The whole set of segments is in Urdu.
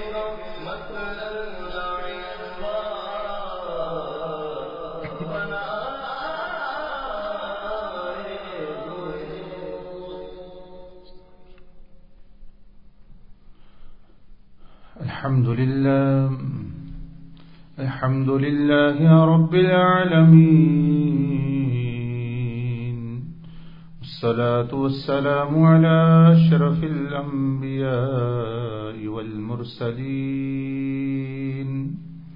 الحمد لله رب العالمين، والصلاة والسلام على أشرف الأنبياء والمرسلين.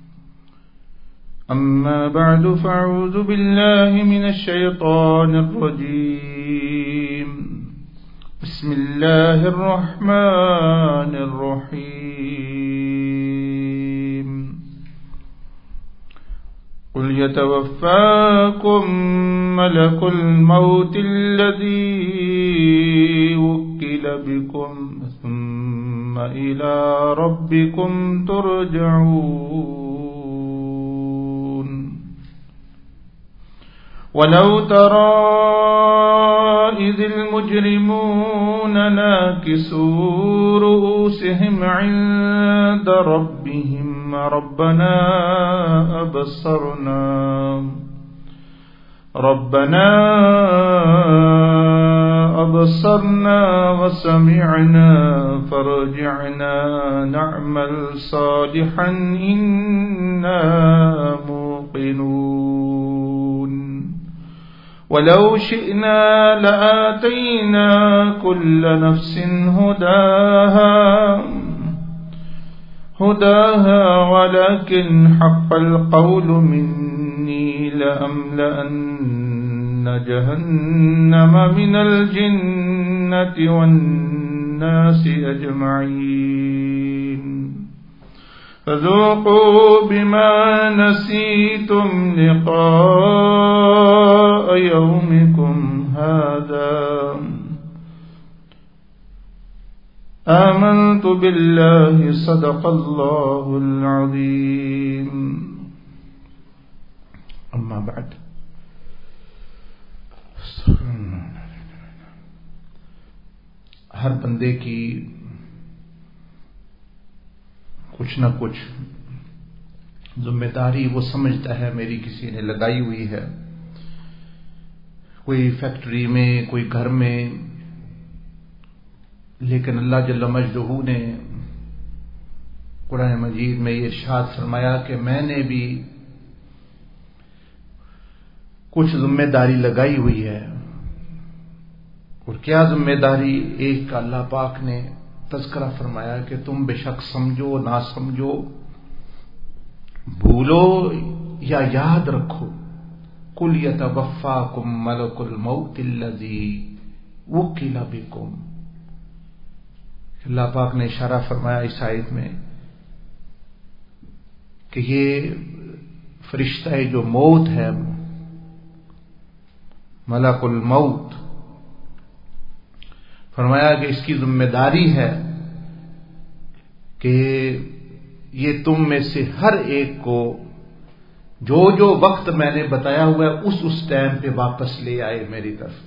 أما بعد، فأعوذ بالله من الشيطان الرجيم. بسم الله الرحمن الرحيم. قل يتوفاكم ملك الموت الذي وكل بكم ثم إلى ربكم ترجعون. ولو ترى إذ المجرمون ناكسوا رؤوسهم عند ربهم ربنا أبصرنا وسمعنا فرجعنا نعمل صالحا إنا موقنون. ولو شئنا لآتينا كل نفس هداها ولكن حق القول مني لأملأن جهنم من الجنة والناس أجمعين. فذوقوا بما نسيتم لقاء يومكم هذا. آمنت بالله صدق الله العظيم. أما بعد، ہر بندے کی کچھ نہ کچھ ذمہ داری وہ سمجھتا ہے میری کسی نے لگائی ہوئی ہے، کوئی فیکٹری میں، کوئی گھر میں، لیکن اللہ جل مجدہ نے قرآن مجید میں یہ ارشاد فرمایا کہ میں نے بھی کچھ ذمہ داری لگائی ہوئی ہے. اور کیا ذمہ داری؟ ایک کا اللہ پاک نے تذکرہ فرمایا کہ تم بے شک سمجھو نہ سمجھو، بھولو یا یاد رکھو، قل یتوفاکم ملک الموت الذی وکل بکم. اللہ پاک نے اشارہ فرمایا اس آیت میں کہ یہ فرشتہ جو موت ہے، ملک الموت، فرمایا کہ اس کی ذمہ داری ہے کہ یہ تم میں سے ہر ایک کو جو جو وقت میں نے بتایا ہوا ہے اس ٹائم پہ واپس لے آئے میری طرف.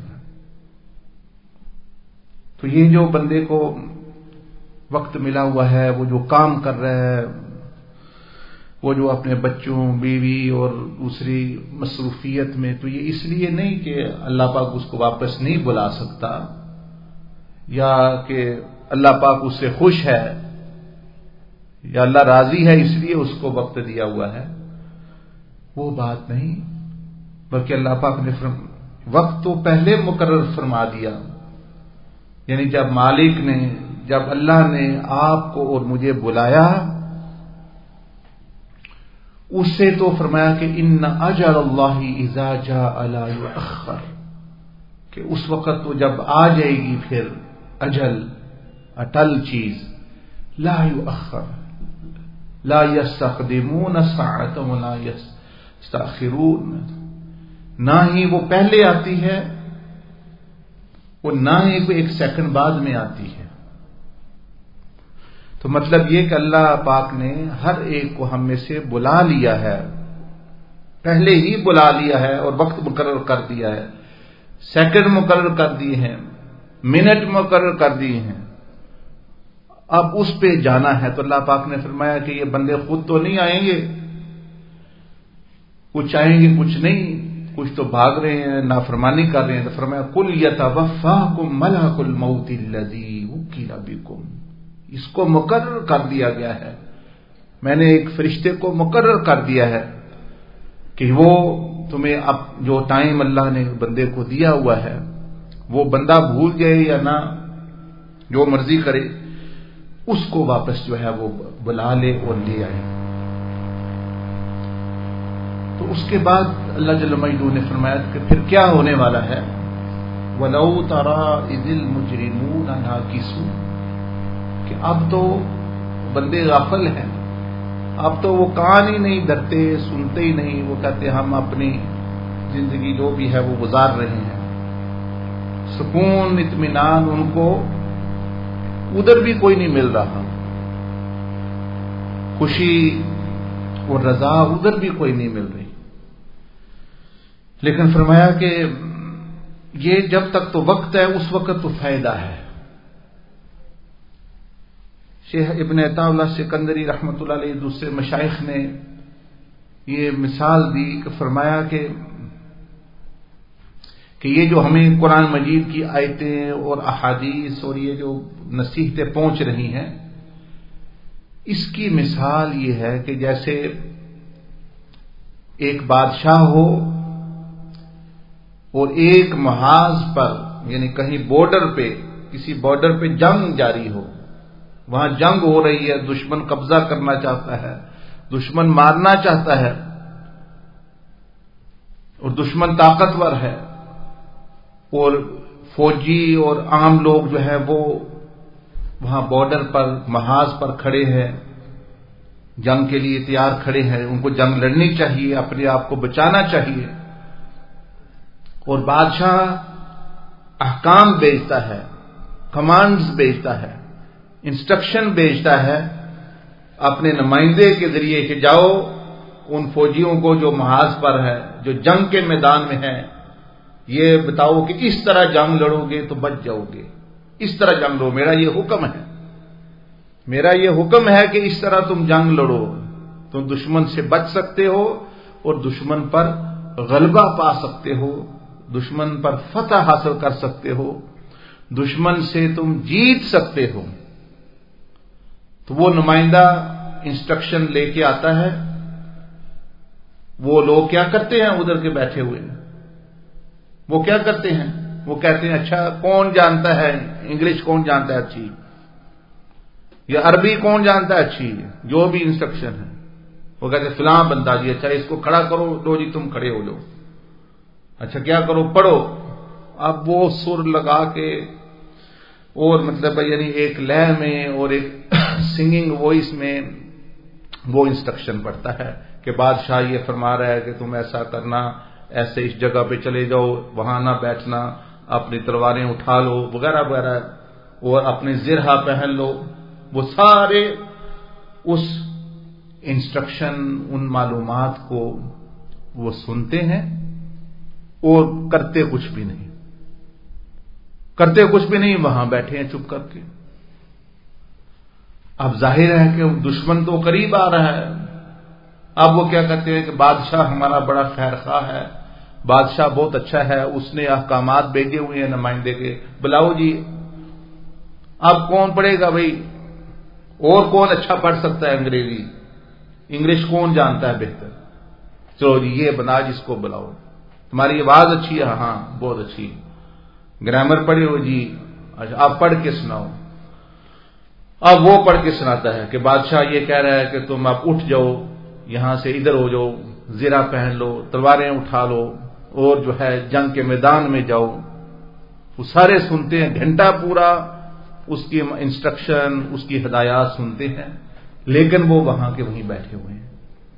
تو یہ جو بندے کو وقت ملا ہوا ہے، وہ جو کام کر رہا ہے، وہ جو اپنے بچوں، بیوی اور دوسری مصروفیت میں، تو یہ اس لیے نہیں کہ اللہ پاک اس کو واپس نہیں بلا سکتا یا کہ اللہ پاک اس سے خوش ہے یا اللہ راضی ہے اس لیے اس کو وقت دیا ہوا ہے، وہ بات نہیں، بلکہ اللہ پاک نے وقت تو پہلے مقرر فرما دیا. یعنی جب مالک نے، جب اللہ نے آپ کو اور مجھے بلایا، اس سے تو فرمایا کہ ان اجل اللہ اذا جاء لا یؤخر، کہ اس وقت تو جب آ جائے گی پھر اجل، اٹل چیز، لا یؤخر، لا یستقدمون ساعۃ ولا یستأخرون، نہ ہی وہ پہلے آتی ہے اور نہ ہی کوئی ایک سیکنڈ بعد میں آتی ہے. تو مطلب یہ کہ اللہ پاک نے ہر ایک کو ہم میں سے بلا لیا ہے، پہلے ہی بلا لیا ہے اور وقت مقرر کر دیا ہے، سیکنڈ مقرر کر دیے ہیں، منٹ مقرر کر دیے ہیں. اب اس پہ جانا ہے. تو اللہ پاک نے فرمایا کہ یہ بندے خود تو نہیں آئیں گے, کچھ آئیں گے کچھ نہیں, کچھ تو بھاگ رہے ہیں, نافرمانی کر رہے ہیں. تو فرمایا قل یتوفاکم ملک الموت الذی وکل بکم, اس کو مقرر کر دیا گیا ہے, میں نے ایک فرشتے کو مقرر کر دیا ہے کہ وہ تمہیں اب جو ٹائم اللہ نے بندے کو دیا ہوا ہے وہ بندہ بھول جائے یا نہ, جو مرضی کرے, اس کو واپس جو ہے وہ بلا لے اور لے آئے. تو اس کے بعد اللہ جل مجدہ نے فرمایا کہ پھر کیا ہونے والا ہے, وَلَوْ تَرَىٰ إِذِ الْمُجْرِمُونَ نَاكِسُونَ, کہ اب تو بندے غافل ہیں, اب تو وہ کان ہی نہیں دھرتے, سنتے ہی نہیں, وہ کہتے ہم اپنی زندگی جو بھی ہے وہ گزار رہے ہیں. سکون اطمینان ان کو ادھر بھی کوئی نہیں مل رہا, خوشی اور رضا ادھر بھی کوئی نہیں مل رہی. لیکن فرمایا کہ یہ جب تک تو وقت ہے اس وقت تو فائدہ ہے. شیخ ابن عطا اللہ سکندری رحمۃ اللہ علیہ دوسرے مشائخ نے یہ مثال دی کہ فرمایا کہ یہ جو ہمیں قرآن مجید کی آیتیں اور احادیث اور یہ جو نصیحتیں پہنچ رہی ہیں, اس کی مثال یہ ہے کہ جیسے ایک بادشاہ ہو اور ایک محاذ پر یعنی کہیں بارڈر پہ, کسی بارڈر پہ جنگ جاری ہو, وہاں جنگ ہو رہی ہے, دشمن قبضہ کرنا چاہتا ہے, دشمن مارنا چاہتا ہے اور دشمن طاقتور ہے, اور فوجی اور عام لوگ جو ہے وہ وہاں بارڈر پر محاذ پر کھڑے ہیں, جنگ کے لیے تیار کھڑے ہیں. ان کو جنگ لڑنی چاہیے, اپنے آپ کو بچانا چاہیے. اور بادشاہ احکام بھیجتا ہے, کمانڈز بھیجتا ہے, انسٹرکشن بھیجتا ہے اپنے نمائندے کے ذریعے کہ جاؤ ان فوجیوں کو جو محاذ پر ہے, جو جنگ کے میدان میں ہے, یہ بتاؤ کہ اس طرح جنگ لڑو گے تو بچ جاؤ گے, اس طرح جنگ لڑو, میرا یہ حکم ہے, میرا یہ حکم ہے کہ اس طرح تم جنگ لڑو, تم دشمن سے بچ سکتے ہو اور دشمن پر غلبہ پا سکتے ہو, دشمن پر فتح حاصل کر سکتے ہو, دشمن سے تم جیت سکتے ہو. تو وہ نمائندہ انسٹرکشن لے کے آتا ہے. وہ لوگ کیا کرتے ہیں ادھر کے بیٹھے ہوئے, وہ کیا کرتے ہیں, وہ کہتے ہیں اچھا کون جانتا ہے انگلش, کون جانتا ہے اچھی, یا عربی کون جانتا ہے اچھی, جو بھی انسٹرکشن ہے وہ کہتے ہیں فلاں بندہ جی, اچھا اس کو کھڑا کرو, لو جی تم کھڑے ہو جاؤ, اچھا کیا کرو, پڑھو. اب وہ سر لگا کے اور مطلب یعنی ایک لے میں اور ایک سنگنگ وائس میں وہ انسٹرکشن پڑھتا ہے کہ بادشاہ یہ فرما رہا ہے کہ تم ایسا کرنا, ایسے اس جگہ پہ چلے جاؤ, وہاں نہ بیٹھنا, اپنی تلواریں اٹھا لو وغیرہ وغیرہ, اور اپنے زرہ پہن لو. وہ سارے اس انسٹرکشن, ان معلومات کو وہ سنتے ہیں اور کرتے کچھ بھی نہیں, کرتے کچھ بھی نہیں, وہاں بیٹھے ہیں چپ کر کے. اب ظاہر ہے کہ دشمن تو قریب آ رہا ہے. اب وہ کیا کہتے ہیں کہ بادشاہ ہمارا بڑا خیر خواہ ہے, بادشاہ بہت اچھا ہے, اس نے احکامات بھیجے ہوئے ہیں نمائندے کے, بلاؤ جی. اب کون پڑھے گا بھائی, اور کون اچھا پڑھ سکتا ہے انگریزی, انگلش کون جانتا ہے بہتر, چلو جی یہ بنا, جس کو بلاؤ, تمہاری آواز اچھی ہے, ہاں بہت اچھی, گرامر پڑھے ہو جی, اچھا آپ پڑھ کے سناؤ. اب وہ پڑھ کے سناتا ہے کہ بادشاہ یہ کہہ رہا ہے کہ تم اب اٹھ جاؤ, یہاں سے ادھر ہو جاؤ, زرہ پہن لو, تلواریں اٹھا لو, اور جو ہے جنگ کے میدان میں جاؤ. وہ سارے سنتے ہیں, گھنٹہ پورا اس کی انسٹرکشن, اس کی ہدایات سنتے ہیں, لیکن وہ وہاں کے وہیں بیٹھے ہوئے ہیں.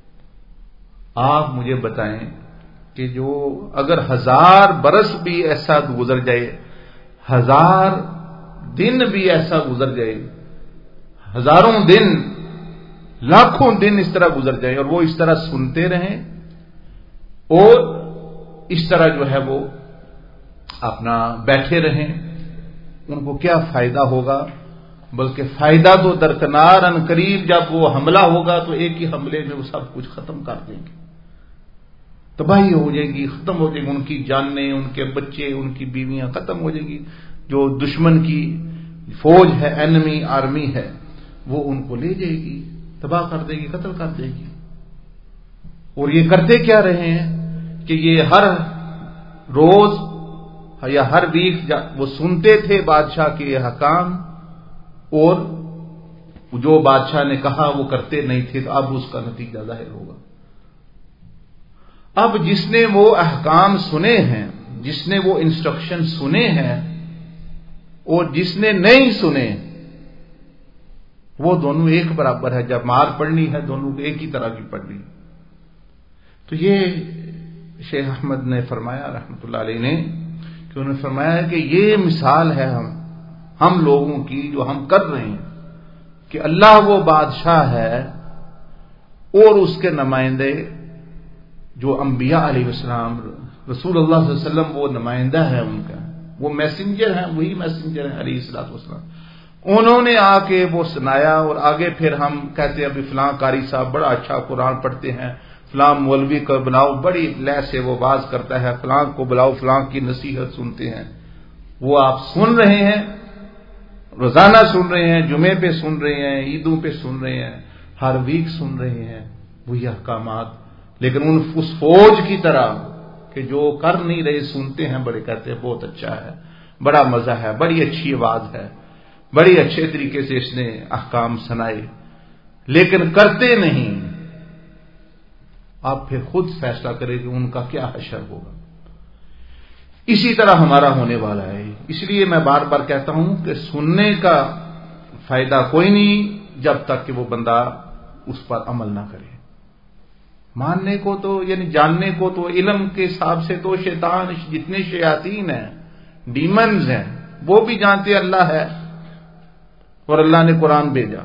آپ مجھے بتائیں کہ جو اگر 1000 برس بھی ایسا گزر جائے, 1000 دن بھی ایسا گزر جائے, ہزاروں دن, لاکھوں دن اس طرح گزر جائیں اور وہ اس طرح سنتے رہیں اور اس طرح جو ہے وہ اپنا بیٹھے رہیں, ان کو کیا فائدہ ہوگا؟ بلکہ فائدہ تو درکنار، ان قریب جب وہ حملہ ہوگا تو ایک ہی حملے میں وہ سب کچھ ختم کر دیں گے، تباہی ہو جائے گی، ختم ہو جائے گی، ان کی جانیں، ان کے بچے، ان کی بیویاں ختم ہو جائیں گی. جو دشمن کی فوج ہے، اینمی آرمی ہے، وہ ان کو لے جائے گی، تباہ کر دے گی، قتل کر دے گی. اور یہ کرتے کیا رہے ہیں کہ یہ ہر روز یا ہر ویک وہ سنتے تھے بادشاہ کے حکام، اور جو بادشاہ نے کہا وہ کرتے نہیں تھے، تو اب اس کا نتیجہ ظاہر ہوگا. اب جس نے وہ احکام سنے ہیں، جس نے وہ انسٹرکشن سنے ہیں، اور جس نے نہیں سنے، وہ دونوں ایک برابر ہے. جب مار پڑنی ہے دونوں کو ایک ہی طرح کی پڑنی. تو یہ شیخ احمد نے فرمایا رحمۃ اللہ علیہ نے، کہ انہوں نے فرمایا کہ یہ مثال ہے ہم لوگوں کی جو ہم کر رہے ہیں، کہ اللہ وہ بادشاہ ہے اور اس کے نمائندے جو انبیاء علیہ السلام، رسول اللہ صلی اللہ علیہ وسلم وہ نمائندہ ہے ان کا، وہ میسنجر ہیں، وہی میسنجر ہیں علیہ الصلوۃ والسلام. انہوں نے آ کے وہ سنایا، اور آگے پھر ہم کہتے ہیں ابھی فلاں قاری صاحب بڑا اچھا قرآن پڑھتے ہیں، فلاں مولوی کو بلاؤ بڑی لے سے وہ باز کرتا ہے، فلاں کو بلاؤ فلاں کی نصیحت سنتے ہیں. وہ آپ سن رہے ہیں، روزانہ سن رہے ہیں، جمعے پہ سن رہے ہیں، عیدوں پہ سن رہے ہیں، ہر ویک سن رہے ہیں وہی احکامات، لیکن اس فوج کی طرح کہ جو کر نہیں رہے سنتے ہیں، بڑے کہتے ہیں بہت اچھا ہے، بڑا مزہ ہے، بڑی اچھی آواز ہے، بڑی اچھے طریقے سے اس نے احکام سنائے، لیکن کرتے نہیں. آپ پھر خود فیصلہ کریں کہ ان کا کیا حشر ہوگا. اسی طرح ہمارا ہونے والا ہے. اس لیے میں بار بار کہتا ہوں کہ سننے کا فائدہ کوئی نہیں جب تک کہ وہ بندہ اس پر عمل نہ کرے. ماننے کو تو یعنی جاننے کو تو علم کے حساب سے تو شیطان جتنے شیاطین ہیں، ڈیمنز ہیں، وہ بھی جانتے اللہ ہے اور اللہ نے قرآن بھیجا،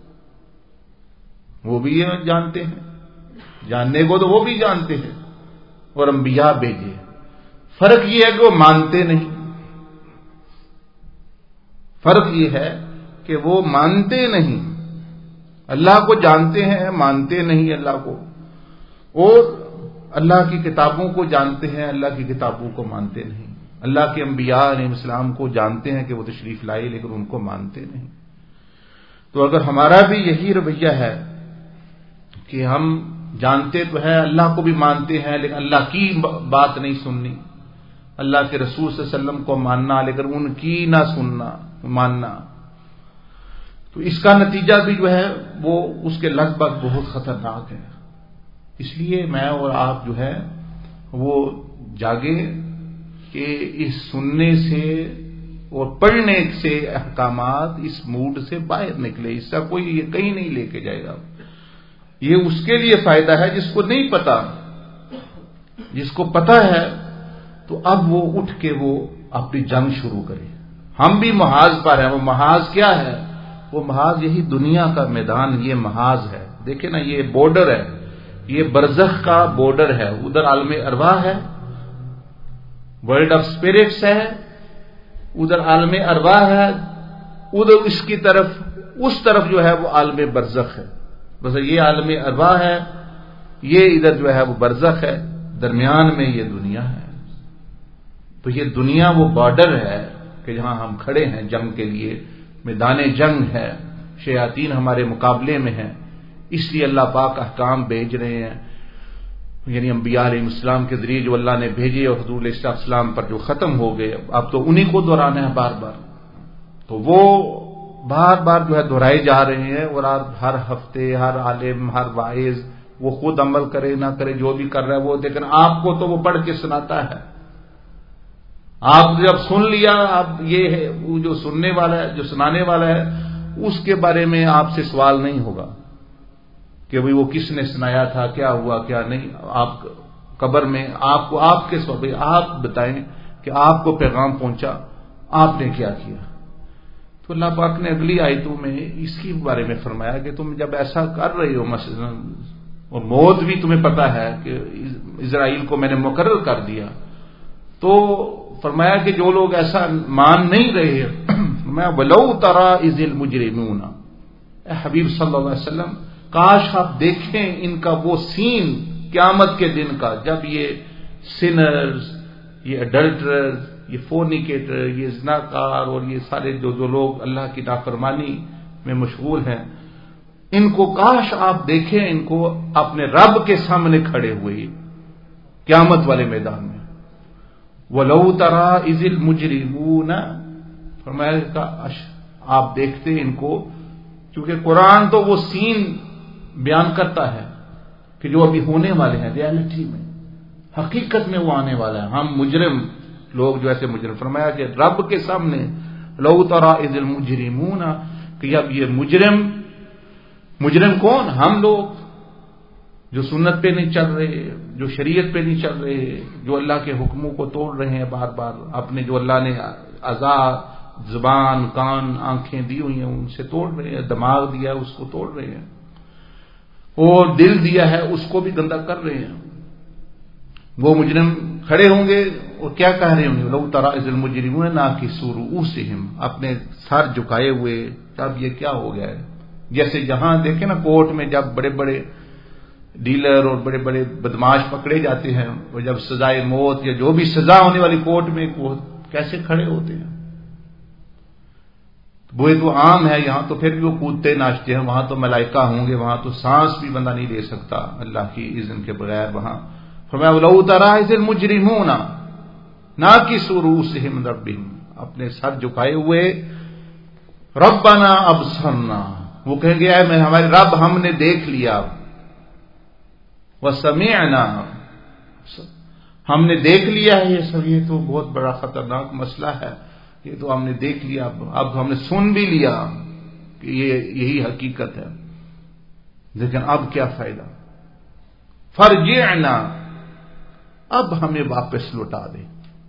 وہ بھی یہ جانتے ہیں. جاننے کو تو وہ بھی جانتے ہیں، اور انبیاء بھیجے. فرق یہ ہے کہ وہ مانتے نہیں. فرق یہ ہے کہ وہ مانتے نہیں. اللہ کو جانتے ہیں، مانتے نہیں اللہ کو، اور اللہ کی کتابوں کو جانتے ہیں، اللہ کی کتابوں کو مانتے نہیں. اللہ کے انبیاء علیہ السلام کو جانتے ہیں کہ وہ تشریف لائے، لیکن ان کو مانتے نہیں. تو اگر ہمارا بھی یہی رویہ ہے کہ ہم جانتے تو ہیں، اللہ کو بھی مانتے ہیں، لیکن اللہ کی بات نہیں سننی، اللہ کے رسول صلی اللہ علیہ وسلم کو ماننا لیکن ان کی نہ سننا ماننا، تو اس کا نتیجہ بھی جو ہے وہ اس کے لگ بھگ بہت خطرناک ہے. اس لیے میں اور آپ جو ہے وہ جاگے کہ اس سننے سے اور پڑھنے سے احکامات اس موڈ سے باہر نکلے. اس کا کوئی یہ کہیں نہیں لے کے جائے گا. یہ اس کے لیے فائدہ ہے جس کو نہیں پتا. جس کو پتا ہے تو اب وہ اٹھ کے وہ اپنی جنگ شروع کرے. ہم بھی محاذ پر ہیں. وہ محاذ کیا ہے؟ وہ محاذ یہی دنیا کا میدان، یہ محاذ ہے. دیکھیں نا، یہ بارڈر ہے، یہ برزخ کا بارڈر ہے. ادھر عالم ارواح ہے، ورلڈ آف اسپرٹس ہے، ادھر عالم ارواح ہے، ادھر اس کی طرف اس طرف جو ہے وہ عالم برزخ ہے. بس یہ عالم ارواح ہے، یہ ادھر جو ہے وہ برزخ ہے، درمیان میں یہ دنیا ہے. تو یہ دنیا وہ بارڈر ہے کہ جہاں ہم کھڑے ہیں جنگ کے لیے. میدان جنگ ہے، شیاطین ہمارے مقابلے میں ہیں. اس لیے اللہ پاک احکام بھیج رہے ہیں، یعنی انبیاء علیہ السلام کے ذریعے جو اللہ نے بھیجے اور حضور علیہ السلام پر جو ختم ہو گئے، اب تو انہی کو دہرانا ہے بار بار. تو وہ بار بار جو ہے دہرائے جا رہے ہیں، اور ہر ہفتے ہر عالم ہر واعظ وہ خود عمل کرے نہ کرے جو بھی کر رہا ہے وہ، لیکن آپ کو تو وہ پڑھ کے سناتا ہے. آپ جب سن لیا، اب یہ ہے وہ جو سننے والا ہے، جو سنانے والا ہے، اس کے بارے میں آپ سے سوال نہیں ہوگا کہ بھئی وہ کس نے سنایا تھا، کیا ہوا کیا نہیں. آپ قبر میں آپ کو آپ کے سوال، آپ بتائیں کہ آپ کو پیغام پہنچا، آپ نے کیا کیا. تو اللہ پاک نے اگلی آیتوں میں اس کے بارے میں فرمایا کہ تم جب ایسا کر رہے ہو مثلا، اور موت بھی تمہیں پتا ہے کہ اسرائیل کو میں نے مقرر کر دیا، تو فرمایا کہ جو لوگ ایسا مان نہیں رہے، فرمایا ولو ترى اذ المجرمون، اے حبیب صلی اللہ علیہ وسلم کاش آپ دیکھیں ان کا وہ سین قیامت کے دن کا، جب یہ سنرز، یہ اڈلٹرز، یہ فورنیکیٹر، یہ زناکار اور یہ سارے جو لوگ اللہ کی نافرمانی میں مشغول ہیں، ان کو کاش آپ دیکھیں ان کو اپنے رب کے سامنے کھڑے ہوئے قیامت والے میدان میں. وَلَوْ تَرَى إِذِ الْمُجْرِمُونَ، فرمایا کاش آپ دیکھتے ان کو، کیونکہ قرآن تو وہ سین بیان کرتا ہے کہ جو ابھی ہونے والے ہیں، ریالٹی میں، حقیقت میں وہ آنے والا ہے. ہم مجرم لوگ جو ایسے مجرم، فرمایا کہ رب کے سامنے لَوْ تَرَى إِذِ الْمُجْرِمُونَ، کہ اب یہ مجرم کون؟ ہم لوگ جو سنت پہ نہیں چل رہے، جو شریعت پہ نہیں چل رہے، جو اللہ کے حکموں کو توڑ رہے ہیں بار بار، اپنے جو اللہ نے اعضاء، زبان، کان، آنکھیں دی ہوئی ہیں ان سے توڑ رہے ہیں، دماغ دیا ہے اس کو توڑ رہے ہیں، اور دل دیا ہے اس کو بھی گندا کر رہے ہیں. وہ مجرم کھڑے ہوں گے اور کیا کہہ رہے ہوں گے؟ لَوْ تَرَى إِذِ الْمُجْرِمُونَ نَاكِسُو رُءُوسِهِمْ، اپنے سر جھکائے ہوئے. اب یہ کیا ہو گیا ہے؟ جیسے جہاں دیکھیں نا کورٹ میں جب بڑے بڑے ڈیلر اور بڑے بڑے بدماش پکڑے جاتے ہیں، اور جب سزائے موت یا جو بھی سزا ہونے والی کورٹ میں وہ کیسے کھڑے ہوتے ہیں. وہ تو عام ہے، یہاں تو پھر بھی وہ کودتے ناچتے ہیں، وہاں تو ملائکہ ہوں گے، وہاں تو سانس بھی بندہ نہیں لے سکتا اللہ کی اذن کے بغیر. وہاں فرمایا لَوْ تَرَى إِذِ الْمُجْرِمُونَ نَاكِسُو رُءُوسِهِمْ رَبِّهِمْ، اپنے سر جھکائے ہوئے رَبَّنَا أَبْصَرْنَا، وہ کہیں گے اے ہمارے رب ہم نے دیکھ لیا، وَسَمِعْنَا، ہم نے دیکھ لیا ہے. یہ سب یہ تو بہت بڑا خطرناک مسئلہ ہے، یہ تو ہم نے دیکھ لیا، اب ہم نے سن بھی لیا کہ یہی حقیقت ہے، لیکن اب کیا فائدہ. فَارْجِعْنَا، اب ہمیں واپس لوٹا دے،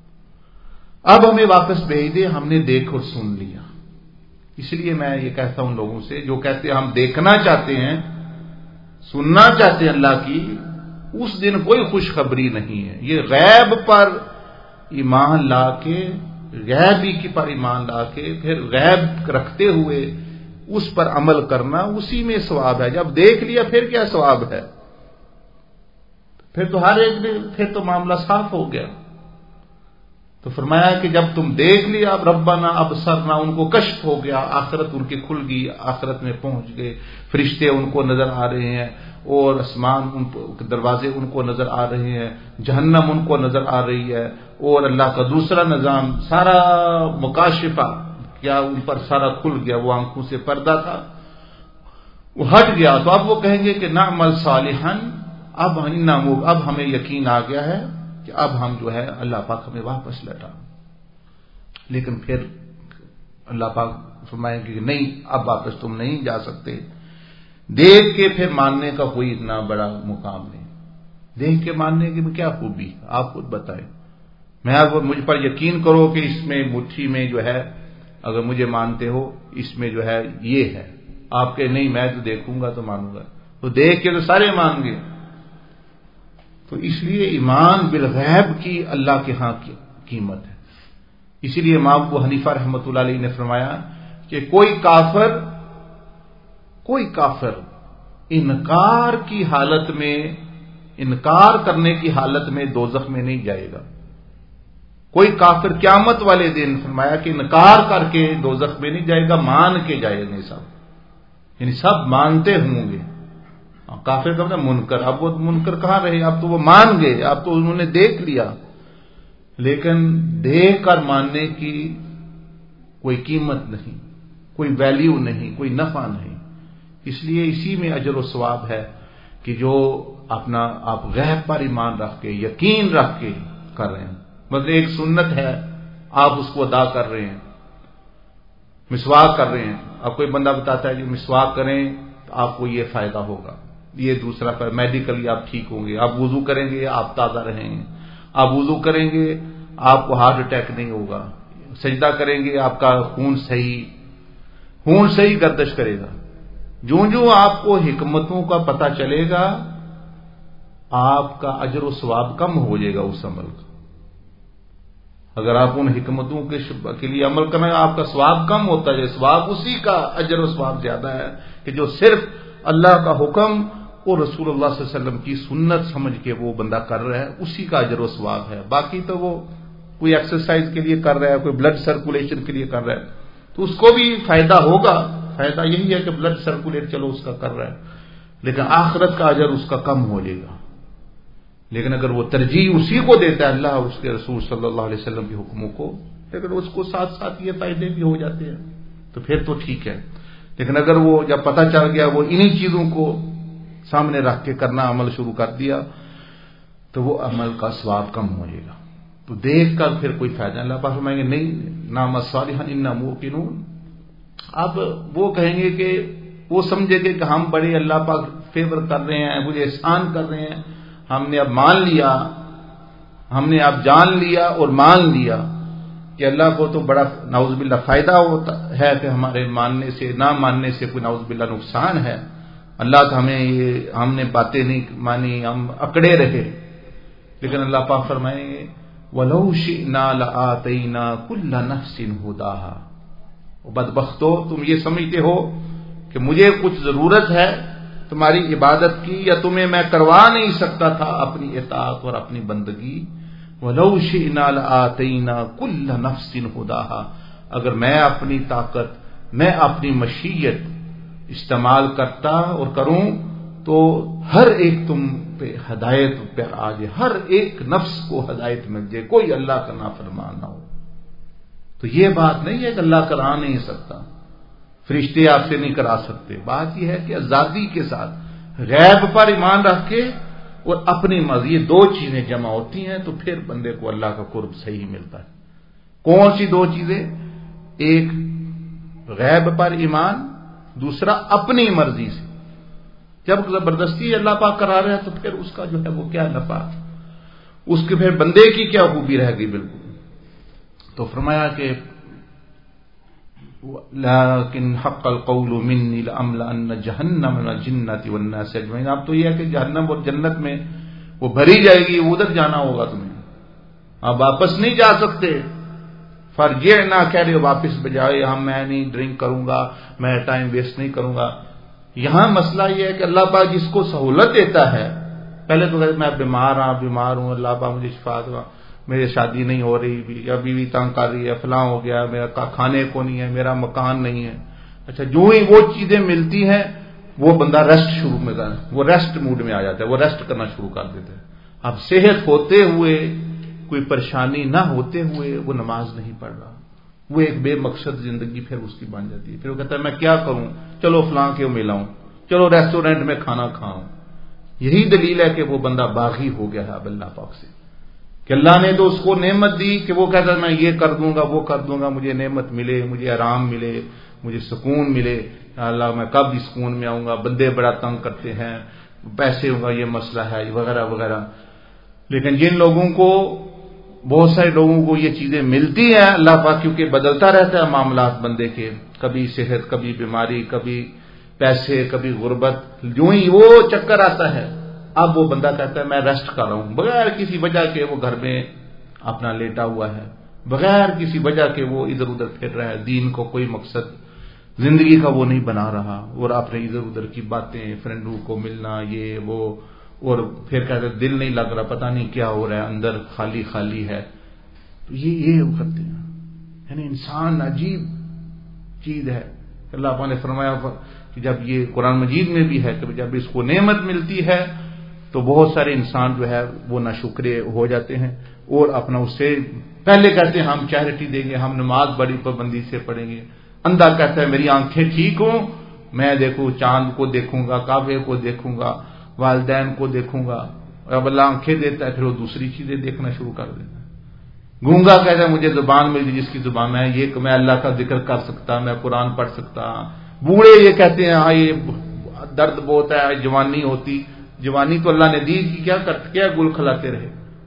اب ہمیں واپس بھیج دے، ہم نے دیکھ اور سن لیا. اس لیے میں یہ کہتا ہوں لوگوں سے جو کہتے ہیں ہم دیکھنا چاہتے ہیں، سننا چاہتے ہیں اللہ کی، اس دن کوئی خوشخبری نہیں ہے. یہ غیب پر ایمان لا کے، غیبی کی پر ایمان لا کے پھر غیب رکھتے ہوئے اس پر عمل کرنا، اسی میں ثواب ہے. جب دیکھ لیا پھر کیا ثواب ہے؟ پھر تو ہر ایک نے پھر تو معاملہ صاف ہو گیا. تو فرمایا کہ جب تم دیکھ لیا اب ربنا ابصرنا، ان کو کشف ہو گیا، آخرت ان کی کھل گئی، آخرت میں پہنچ گئے، فرشتے ان کو نظر آ رہے ہیں، اور آسمان کے دروازے ان کو نظر آ رہے ہیں، جہنم ان کو نظر آ رہی ہے، اور اللہ کا دوسرا نظام سارا مکاشفہ کیا ان پر سارا کھل گیا، وہ آنکھوں سے پردہ تھا وہ ہٹ گیا. تو اب وہ کہیں گے کہ نعمل صالحا، اب ہمیں یقین آ گیا ہے کہ اب ہم جو ہے اللہ پاک ہمیں واپس لٹا. لیکن پھر اللہ پاک فرمائیں گے کہ نہیں، اب واپس تم نہیں جا سکتے. دیکھ کے پھر ماننے کا کوئی اتنا بڑا مقام نہیں. دیکھ کے ماننے کی کیا خوبی، آپ خود بتائیں. میں مجھ پر یقین کرو کہ اس میں مٹھی میں جو ہے، اگر مجھے مانتے ہو اس میں جو ہے یہ ہے، آپ کہ نہیں میں تو دیکھوں گا تو مانوں گا، تو دیکھ کے تو سارے مان گے. تو اس لیے ایمان بالغیب کی اللہ کے ہاں کی قیمت ہے. اسی لیے امام ابو حنیفہ رحمۃ اللہ علیہ نے فرمایا کہ کوئی کافر انکار کی حالت میں، انکار کرنے کی حالت میں دوزخ میں نہیں جائے گا. کوئی کافر قیامت والے دن فرمایا کہ انکار کر کے دوزخ میں نہیں جائے گا، مان کے جائے گا. سب یعنی سب مانتے ہوں گے. کافر کا مطلب منکر، اب وہ منکر کہاں رہے، اب تو وہ مان گئے، اب تو انہوں نے دیکھ لیا. لیکن دیکھ کر ماننے کی کوئی قیمت نہیں، کوئی ویلیو نہیں، کوئی نفع نہیں. اس لیے اسی میں اجر و ثواب ہے کہ جو اپنا آپ غیب پر ایمان رکھ کے، یقین رکھ کے کر رہے ہیں. مطلب ایک سنت ہے، آپ اس کو ادا کر رہے ہیں. مسواک کر رہے ہیں، اب کوئی بندہ بتاتا ہے کہ مسواک کریں تو آپ کو یہ فائدہ ہوگا، یہ دوسرا پر میڈیکلی آپ ٹھیک ہوں گے. آپ وضو کریں گے آپ تازہ رہیں گے، آپ وضو کریں گے آپ کو ہارٹ اٹیک نہیں ہوگا، سجدہ کریں گے آپ کا خون صحیح گردش کرے گا. جو آپ کو حکمتوں کا پتہ چلے گا آپ کا اجر و ثواب کم ہو جائے گا اس عمل کا. اگر آپ ان حکمتوں کے لیے عمل کریں آپ کا ثواب کم ہوتا ہے، ثواب اسی کا اجر و ثواب زیادہ ہے کہ جو صرف اللہ کا حکم اور رسول اللہ صلی اللہ علیہ وسلم کی سنت سمجھ کے وہ بندہ کر رہا ہے، اسی کا اجر و ثواب ہے۔ باقی تو وہ کوئی ایکسرسائز کے لیے کر رہا ہے، کوئی بلڈ سرکولیشن کے لیے کر رہا ہے تو اس کو بھی فائدہ ہوگا، فائدہ یہی ہے کہ بلڈ سرکولیٹ چلو اس کا کر رہا ہے، لیکن آخرت کا اجر اس کا کم ہو جائے گا۔ لیکن اگر وہ ترجیح اسی کو دیتا ہے اللہ اس کے رسول صلی اللہ علیہ وسلم کے حکموں کو، لیکن اس کو ساتھ ساتھ یہ فائدے بھی ہو جاتے ہیں تو پھر تو ٹھیک ہے۔ لیکن اگر وہ جب پتہ چل گیا وہ انہی چیزوں کو سامنے رکھ کے کرنا عمل شروع کر دیا تو وہ عمل کا ثواب کم ہو جائے گا، تو دیکھ کر پھر کوئی فائدہ نہیں۔ اللہ پاک فرمائیں گے نہیں، نام الصالحین انا موقنون۔ اب وہ کہیں گے کہ وہ سمجھے گے کہ ہم بڑے اللہ پاک فیور کر رہے ہیں، مجھے احسان کر رہے ہیں، ہم نے اب مان لیا، ہم نے اب جان لیا اور مان لیا کہ اللہ کو تو بڑا نعوذ باللہ فائدہ ہوتا ہے کہ ہمارے ماننے سے نہ ماننے سے کوئی نعوذ باللہ نقصان ہے، اللہ تو ہم نے باتیں نہیں مانی، ہم اکڑے رہے۔ لیکن اللہ پاک فرمائیں گے وَلَوْ شِئْنَا لَآتَيْنَا كُلَّ نَفْسٍ هُدَاهَا۔ بدبختو تم یہ سمجھتے ہو کہ مجھے کچھ ضرورت ہے تمہاری عبادت کی یا تمہیں میں کروا نہیں سکتا تھا اپنی اطاعت اور اپنی بندگی۔ وَلَوْ شِئْنَا لَآتَيْنَا كُلَّ نَفْسٍ هُدَاهَا، اگر میں اپنی طاقت، میں اپنی مشیت استعمال کرتا اور کروں تو ہر ایک تم پہ ہدایت پہ آ جائے، ہر ایک نفس کو ہدایت مل جائے، کوئی اللہ کا نافرمان نہ ہو۔ تو یہ بات نہیں ہے کہ اللہ کرا نہیں سکتا، فرشتے آپ سے نہیں کرا سکتے، بات یہ ہے کہ آزادی کے ساتھ غیب پر ایمان رکھ کے اور اپنی مرضی، یہ دو چیزیں جمع ہوتی ہیں تو پھر بندے کو اللہ کا قرب صحیح ملتا ہے۔ کون سی دو چیزیں؟ ایک غیب پر ایمان، دوسرا اپنی مرضی سے۔ جب زبردستی اللہ پاک کرا رہا ہے تو پھر اس کا جو ہے وہ کیا نفع، اس کے پھر بندے کی کیا خوبی رہ گئی بالکل۔ تو فرمایا کہ لیکن حق القول منی لأملأن جہنم من الجنۃ والناس اجمعین۔ اب تو یہ ہے کہ جہنم اور جنت میں وہ بھری جائے گی، ادھر جانا ہوگا تمہیں، اب واپس نہیں جا سکتے۔ فرجعنا، کہہ رہے ہو واپس بجائے ہم میں نہیں ڈرنک کروں گا، میں ٹائم ویسٹ نہیں کروں گا۔ یہاں مسئلہ یہ ہے کہ اللہ پاک جس کو سہولت دیتا ہے، پہلے تو میں بیمار ہوں، اللہ پاک مجھے شفا دے، میرے شادی نہیں ہو رہی یا بیوی تنگ کر رہی ہے، فلاں ہو گیا، میرا کھانے کو نہیں ہے، میرا مکان نہیں ہے۔ اچھا جو ہی وہ چیزیں ملتی ہیں وہ بندہ ریسٹ شروع میں وہ ریسٹ موڈ میں آ جاتا ہے، وہ ریسٹ کرنا شروع کر دیتا ہے۔ اب صحت ہوتے ہوئے، کوئی پریشانی نہ ہوتے ہوئے وہ نماز نہیں پڑھ رہا، وہ ایک بے مقصد زندگی پھر اس کی بن جاتی ہے۔ پھر وہ کہتا ہے میں کیا کروں، چلو فلاں کے ملاؤں، چلو ریسٹورینٹ میں کھانا کھاؤں۔ یہی دلیل ہے کہ وہ بندہ باغی ہو گیا ہے اب اللہ پاک سے، کہ اللہ نے تو اس کو نعمت دی کہ وہ کہتا ہے میں یہ کر دوں گا، وہ کر دوں گا، مجھے نعمت ملے، مجھے آرام ملے، مجھے سکون ملے، اللہ میں کب بھی سکون میں آؤں گا، بندے بڑا تنگ کرتے ہیں، پیسے ہوگا یہ مسئلہ ہے وغیرہ وغیرہ۔ لیکن جن لوگوں کو، بہت سارے لوگوں کو یہ چیزیں ملتی ہیں، اللہ پاک کیونکہ بدلتا رہتا ہے معاملات بندے کے، کبھی صحت، کبھی بیماری، کبھی پیسے، کبھی غربت، جو ہی وہ چکر آتا ہے اب وہ بندہ کہتا ہے میں ریسٹ کر رہا ہوں، بغیر کسی وجہ کے وہ گھر میں اپنا لیٹا ہوا ہے، بغیر کسی وجہ کے وہ ادھر ادھر پھر رہا ہے، دین کو کوئی مقصد زندگی کا وہ نہیں بنا رہا، اور اپنے ادھر ادھر کی باتیں، فرینڈوں کو ملنا، یہ وہ، اور پھر کہتے دل نہیں لگ رہا، پتہ نہیں کیا ہو رہا ہے، اندر خالی خالی ہے۔ تو یہ کرتے ہیں، یعنی انسان عجیب چیز ہے۔ اللہ پاک نے فرمایا کہ جب یہ قرآن مجید میں بھی ہے کہ جب اس کو نعمت ملتی ہے تو بہت سارے انسان جو ہے وہ ناشکرے ہو جاتے ہیں، اور اپنا اس سے پہلے کہتے ہیں ہم چیریٹی دیں گے، ہم نماز بڑی پابندی سے پڑھیں گے۔ اندھا کہتا ہے میری آنکھیں ٹھیک ہوں، میں دیکھوں چاند کو دیکھوں گا، کعبے کو دیکھوں گا، والدین کو دیکھوں گا، اور اب اللہ آنکھیں دیتا ہے پھر وہ دوسری چیزیں دیکھنا شروع کر دیتا ہے۔ گونگا کہتا ہے مجھے زبان مل گئی جس کی زبان میں یہ کہ میں اللہ کا ذکر کر سکتا، میں قرآن پڑھ سکتا۔ بوڑھے یہ کہتے ہیں ہاں یہ درد بہت ہے، جوانی ہوتی، جوانی تو اللہ نے دی کہ کیا گل کھلاتے رہے،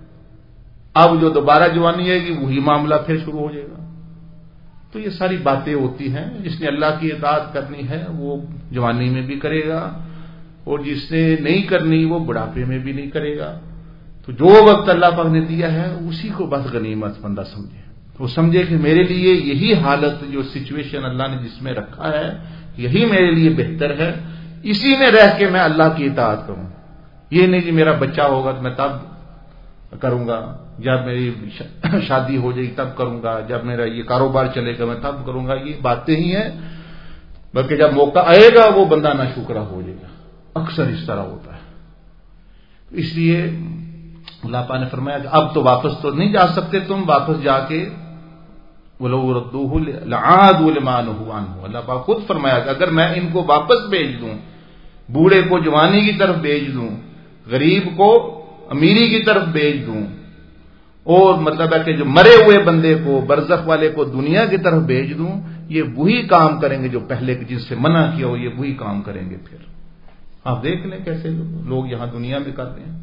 اب جو دوبارہ جوانی آئے گی وہی معاملہ پھر شروع ہو جائے گا۔ تو یہ ساری باتیں ہوتی ہیں، جس نے اللہ کی اطاعت کرنی ہے وہ جوانی میں بھی کرے گا، اور جس نے نہیں کرنی وہ بڑھاپے میں بھی نہیں کرے گا۔ تو جو وقت اللہ پاک نے دیا ہے اسی کو بس غنیمت بندہ سمجھے، وہ سمجھے کہ میرے لیے یہی حالت، جو سچویشن اللہ نے جس میں رکھا ہے یہی میرے لیے بہتر ہے، اسی میں رہ کے میں اللہ کی اطاعت کروں۔ یہ نہیں کہ میرا بچہ ہوگا تو میں تب کروں گا، جب میری شادی ہو جائے گی تب کروں گا، جب میرا یہ کاروبار چلے گا میں تب کروں گا، یہ باتیں ہی ہیں، بلکہ جب موقع آئے گا وہ بندہ ناشکرا ہو جائے گا، اکثر اس طرح ہوتا ہے۔ اس لیے اللہ پاک نے فرمایا کہ اب تو واپس تو نہیں جا سکتے تم، واپس جا کے وَلَوْ رَدُّوهُ لَعَادُوا لِمَا نُهُوا عَنْهُ، اللہ پاک خود فرمایا کہ اگر میں ان کو واپس بھیج دوں، بوڑھے کو جوانی کی طرف بھیج دوں، غریب کو امیری کی طرف بھیج دوں، اور مطلب ہے کہ جو مرے ہوئے بندے کو، برزخ والے کو دنیا کی طرف بھیج دوں، یہ وہی کام کریں گے جو پہلے جن سے منع کیا ہو، یہ وہی کام کریں گے۔ پھر آپ دیکھ لیں کیسے لوگ یہاں دنیا میں کرتے ہیں،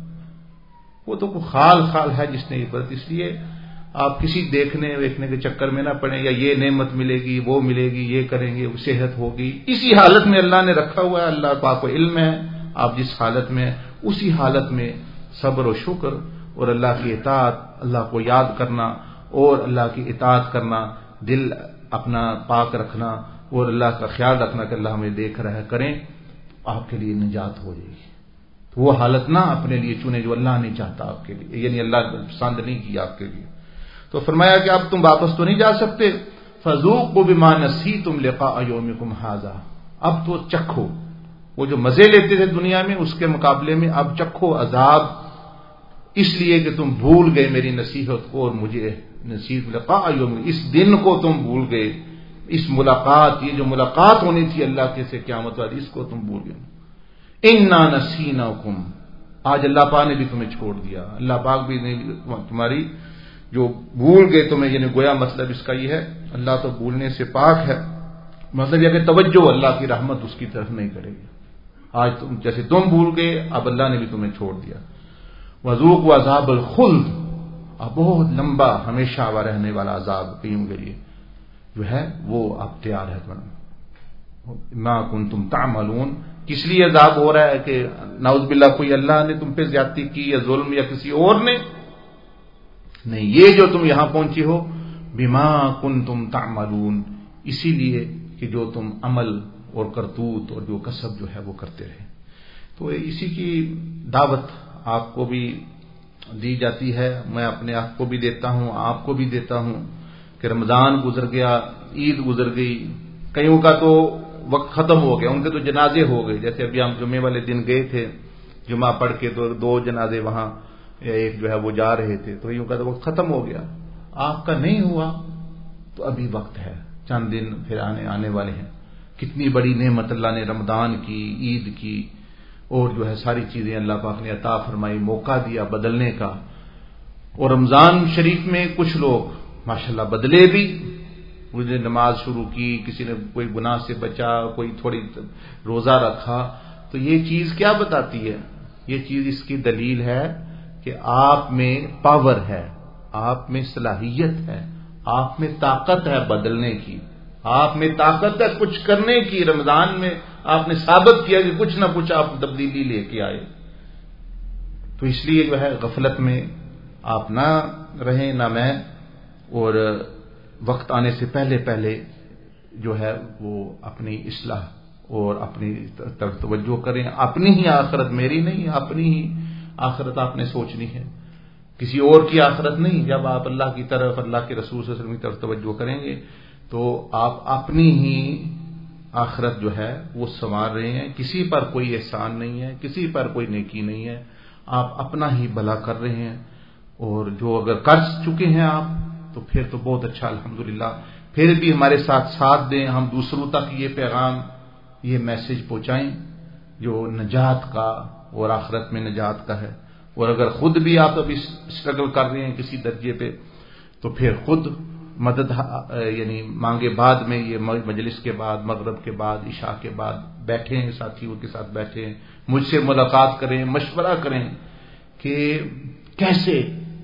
وہ تو کوئی خال ہے جس نے عبرت۔ اس لیے آپ کسی دیکھنے ویکھنے کے چکر میں نہ پڑیں، یا یہ نعمت ملے گی وہ ملے گی، یہ کریں گے صحت ہوگی، اسی حالت میں اللہ نے رکھا ہوا ہے، اللہ پاک کو علم ہے آپ جس حالت میں، اسی حالت میں صبر و شکر اور اللہ کی اطاعت، اللہ کو یاد کرنا اور اللہ کی اطاعت کرنا، دل اپنا پاک رکھنا اور اللہ کا خیال رکھنا کہ اللہ ہمیں دیکھ رہا ہے، کریں، آپ کے لیے نجات ہو جائے گی۔ تو وہ حالت نہ اپنے لیے چنے جو اللہ نہیں چاہتا آپ کے لیے، یعنی اللہ پسند نہیں کیا آپ کے لیے۔ تو فرمایا کہ اب تم واپس تو نہیں جا سکتے، فذوقوا بما نسیتم لقاء یومکم ھذا، اب تو چکھو، وہ جو مزے لیتے تھے دنیا میں اس کے مقابلے میں اب چکھو عذاب، اس لیے کہ تم بھول گئے میری نصیحت کو اور مجھے نصیحت لقاء یوم، اس دن کو تم بھول گئے، اس ملاقات، یہ جو ملاقات ہونی تھی اللہ کے سے قیامت والی، اس کو تم بھول گئے۔ انا نسیناکم، آج اللہ پاک نے بھی تمہیں چھوڑ دیا، اللہ پاک بھی نہیں تمہاری جو بھول گئے تمہیں، یعنی گویا مطلب اس کا یہ ہے اللہ تو بھولنے سے پاک ہے، مطلب یہ کہ توجہ اللہ کی رحمت اس کی طرف نہیں کرے گی۔ آج تم جیسے تم بھول گئے، اب اللہ نے بھی تمہیں چھوڑ دیا۔ وذوقوا عذاب الخلد، اب بہت لمبا ہمیشہ رہنے والا عذاب قیوم کے لیے جو ہے وہ اب تیار ہے تمہیں۔ ما کنتم تعملون، کس لیے عذاب ہو رہا ہے کہ نعوذ باللہ کوئی اللہ نے تم پہ زیادتی کی یا ظلم یا کسی اور نے؟ نہیں، یہ جو تم یہاں پہنچے ہو بما کنتم تعملون، اسی لیے کہ جو تم عمل اور کرتوت اور جو کسب جو ہے وہ کرتے رہے۔ تو اسی کی دعوت آپ کو بھی دی جاتی ہے، میں اپنے آپ کو بھی دیتا ہوں، آپ کو بھی دیتا ہوں کہ رمضان گزر گیا، عید گزر گئی، کئیوں کا تو وقت ختم ہو گیا، ان کے تو جنازے ہو گئے، جیسے ابھی ہم جمعے والے دن گئے تھے، جمعہ پڑھ کے تو 2 جنازے وہاں، ایک جو ہے وہ جا رہے تھے، تو کئیوں کا تو وقت ختم ہو گیا۔ آپ کا نہیں ہوا تو ابھی وقت ہے، چند دن پھر آنے والے ہیں۔ کتنی بڑی نعمت اللہ نے رمضان کی، عید کی، اور جو ہے ساری چیزیں اللہ پاک نے عطا فرمائی، موقع دیا بدلنے کا۔ اور رمضان شریف میں کچھ لوگ ماشاءاللہ بدلے بھی، کسی نے نماز شروع کی، کسی نے کوئی گناہ سے بچا، کوئی تھوڑی روزہ رکھا، تو یہ چیز کیا بتاتی ہے؟ یہ چیز اس کی دلیل ہے کہ آپ میں پاور ہے، آپ میں صلاحیت ہے، آپ میں طاقت ہے بدلنے کی، آپ میں طاقت ہے کچھ کرنے کی۔ رمضان میں آپ نے ثابت کیا کہ کچھ نہ کچھ آپ تبدیلی لے کے آئے۔ تو اس لیے جو ہے غفلت میں آپ نہ رہیں، نہ میں، اور وقت آنے سے پہلے جو ہے وہ اپنی اصلاح اور اپنی طرف توجہ کریں، اپنی ہی آخرت، میری نہیں، اپنی ہی آخرت آپ نے سوچنی ہے، کسی اور کی آخرت نہیں۔ جب آپ اللہ کی طرف، اللہ کے رسول صلی اللہ علیہ وسلم کی طرف توجہ کریں گے تو آپ اپنی ہی آخرت جو ہے وہ سنوار رہے ہیں، کسی پر کوئی احسان نہیں ہے، کسی پر کوئی نیکی نہیں ہے، آپ اپنا ہی بھلا کر رہے ہیں۔ اور جو اگر کر چکے ہیں آپ تو پھر تو بہت اچھا، الحمدللہ، پھر بھی ہمارے ساتھ دیں، ہم دوسروں تک یہ پیغام، یہ میسج پہنچائیں جو نجات کا اور آخرت میں نجات کا ہے۔ اور اگر خود بھی آپ ابھی اسٹرگل کر رہے ہیں کسی درجے پہ تو پھر خود مدد یعنی مانگے، بعد میں یہ مجلس کے بعد، مغرب کے بعد، عشاء کے بعد بیٹھیں، ساتھیوں کے ساتھ بیٹھیں، مجھ سے ملاقات کریں، مشورہ کریں کہ کیسے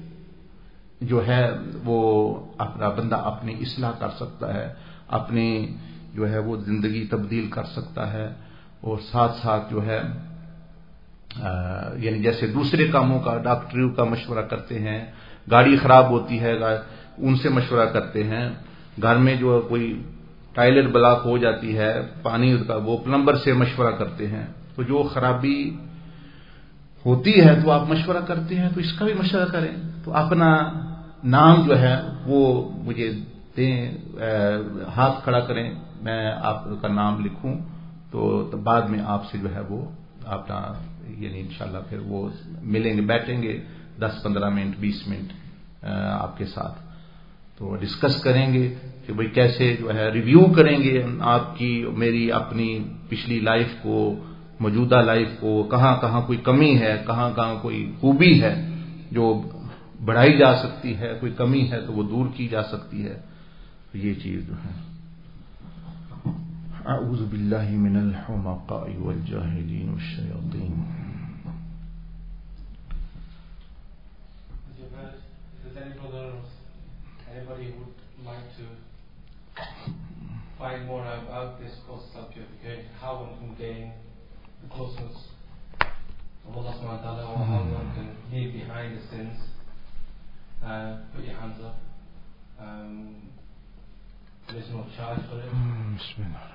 جو ہے وہ اپنا بندہ اپنی اصلاح کر سکتا ہے، اپنی جو ہے وہ زندگی تبدیل کر سکتا ہے، اور ساتھ ساتھ جو ہے यानी जैसे दूसरे कामों का, डॉक्टरी का मशवरा करते हैं, गाड़ी खराब होती है उनसे मशवरा करते हैं, घर में जो कोई टॉयलेट ब्लॉक हो जाती है पानी का, वो प्लम्बर से मशवरा करते हैं। तो जो खराबी होती है तो आप मशवरा करते हैं, तो इसका भी मशवरा करें। तो अपना नाम जो है वो मुझे दें, हाथ खड़ा करें, मैं आपका नाम लिखूं, तो बाद में आपसे जो है वो अपना यानी इंशाल्लाह फिर वो मिलेंगे, बैठेंगे 10-15 मिनट 20 मिनट आपके साथ, तो डिस्कस करेंगे कि भाई कैसे जो है रिव्यू करेंगे आपकी मेरी अपनी पिछली लाइफ को, मौजूदा लाइफ को, कहाँ कहाँ कोई कमी है, कहाँ कहाँ कोई खूबी है जो बढ़ाई जा सकती है, कोई कमी है तो वो दूर की जा सकती है। तो ये चीज जो है अऊज़ु बिल्लाहि मिनल हुमक़ा'i वल जाहिलीन वश्शयातीन। Anybody would like to find more about this whole subject, okay? How one can gain the closeness of Allah subhanahu wa ta'ala, or how one can leave behind the sins, put your hands up. There's no charge for it. Bismillah.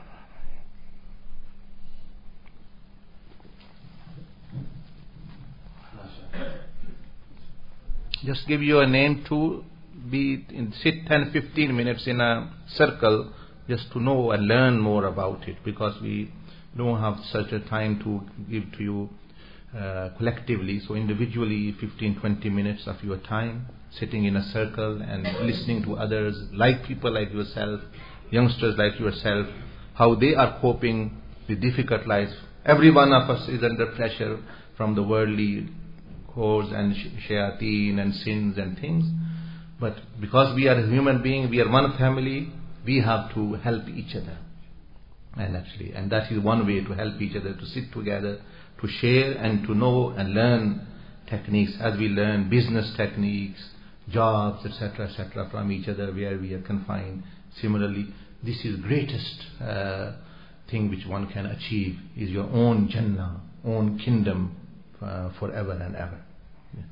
Just give your name to sit 10-15 minutes in a circle just to know and learn more about it, because we don't have such a time to give to you collectively. So individually 15-20 minutes of your time sitting in a circle and listening to others, like people like yourself, youngsters like yourself, how they are coping with difficult lives. Every one of us is under pressure from the worldly cause and shayateen and sins and things. But because we are a human being, we are one family, we have to help each other. And that is one way to help each other, to sit together, to share and to know and learn techniques as we learn business techniques, jobs, etc., from each other where we are confined. Similarly, this is greatest thing which one can achieve, is your own Jannah, own kingdom forever and ever. Yeah.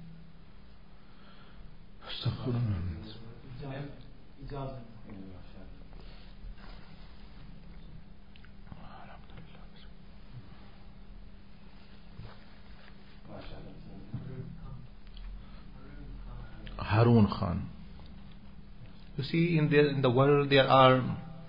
Harun Khan. You see, in the world there are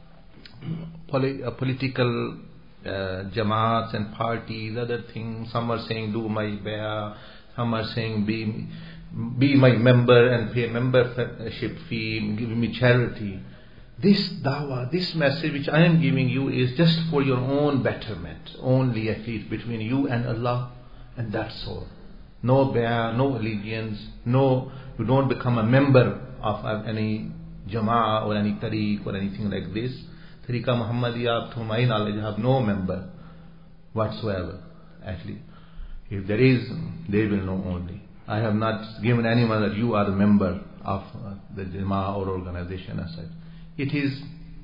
political jamaats and parties, other things. Some are saying do my bay'ah, some are saying be my member and pay membership fee, give me charity. This dawah, this message which I am giving you is just for your own betterment, only at least between you and Allah, and that's all. No bay'ah, no allegiance, no, you don't become a member of any jama'ah or any tariq or anything like this. Tariqa Muhammadiyya, to my knowledge, have no member whatsoever. Actually, if there is, they will know only. I have not given anyone that you are a member of the jama'ah or organization as such. It is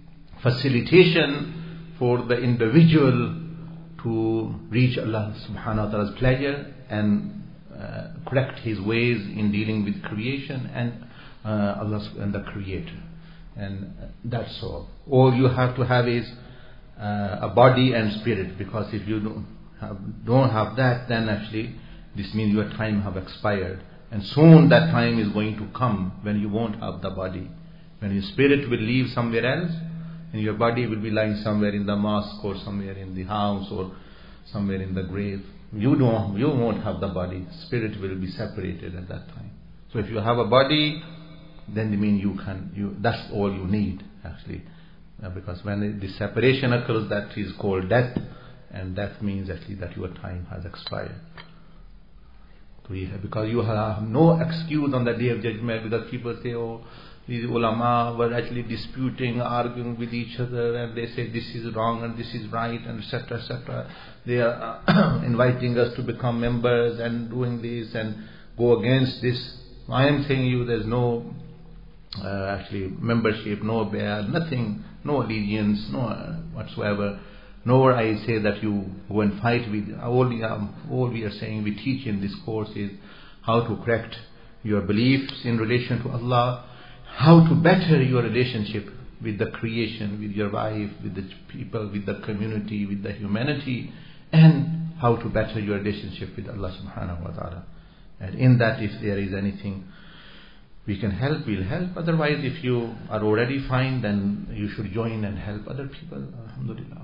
facilitation for the individual to reach Allah subhanahu wa ta'ala's pleasure and correct his ways in dealing with creation and Allah and the Creator. And that's all. All you have to have is a body and spirit, because if you don't have that, then actually this means your time have expired, and soon that time is going to come when you won't have the body, when your spirit will leave somewhere else and your body will be lying somewhere in the mosque or somewhere in the house or somewhere in the grave. You won't have the body. Spirit will be separated at that time. So if you have a body, then it means that's all you need actually, because when the separation occurs, that is called death, and death means actually that your time has expired. Because you have no excuse on the day of judgment, because people say, oh, these ulama were actually disputing, arguing with each other, and they say this is wrong and this is right, and etc. They are inviting us to become members and doing this and go against this. I am saying you, there's no actually membership, no bay'ah, nothing, no allegiance, no whatsoever, Nor I say that you go and fight with. All we are saying, we teach in this course is how to correct your beliefs in relation to Allah, how to better your relationship with the creation, with your wife, with the people, with the community, with the humanity, and how to better your relationship with Allah subhanahu wa ta'ala. And in that, if there is anything we can help, we'll help. Otherwise, if you are already fine, then you should join and help other people. Alhamdulillah.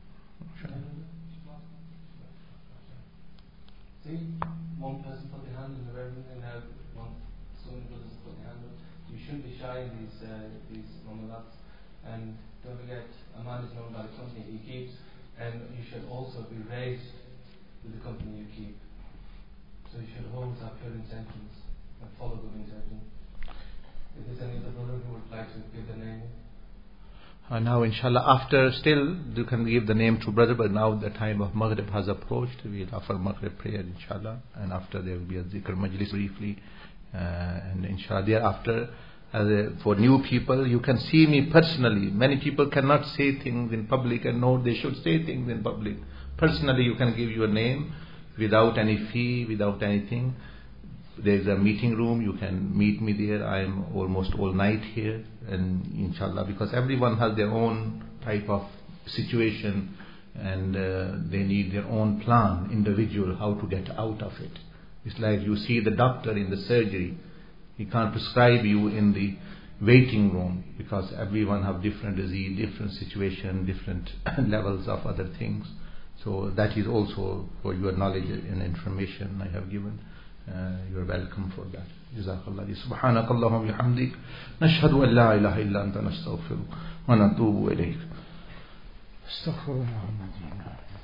See, one person put their hand in the reverend, and now so many brothers put their hand up. You shouldn't be shy in these moments. And don't forget, a man is known by the company he keeps, and you should also be raised with the company you keep. So you should always have pure intentions and follow good intentions. If there's any other brother who would like to give the name. Now, inshallah, after still you can give the name to brother, but now the time of Maghrib has approached. We'll offer Maghrib prayer, inshallah, and after there will be a zikr majlis briefly, and inshallah thereafter. For new people, you can see me personally. Many people cannot say things in public and know they should say things in public. Personally, you can give your name without any fee, without anything. There is a meeting room, you can meet me there. I am almost all night here, and inshallah, because everyone has their own type of situation, and they need their own plan, individual, how to get out of it. It's like you see the doctor in the surgery. He can't prescribe you in the waiting room, because everyone have different disease, different situation, different levels of other things. So that is also for your knowledge and information I have given. You're welcome for that. Jazakallah. Subhanakallahumma wa bihamdik. Nashhadu an la ilaha illa anta nastaghfiruka wa natubu ilayk. Astaghfirullah.